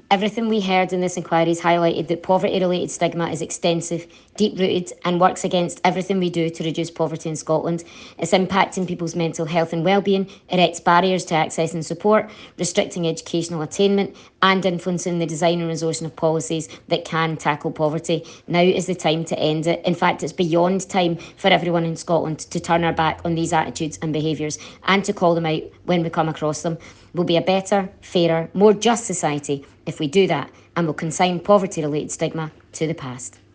Everything we heard in this inquiry has highlighted that poverty-related stigma is extensive, deep-rooted and works against everything we do to reduce poverty in Scotland. It's impacting people's mental health and well-being, erects barriers to access and support, restricting educational attainment and influencing the design and resourcing of policies that can tackle poverty. Now is the time to end it. In fact, it's beyond time for everyone in Scotland to turn our back on these attitudes and behaviours and to call them out when we come across them. We'll be a better, fairer, more just society if we do that, and will consign poverty-related stigma to the past.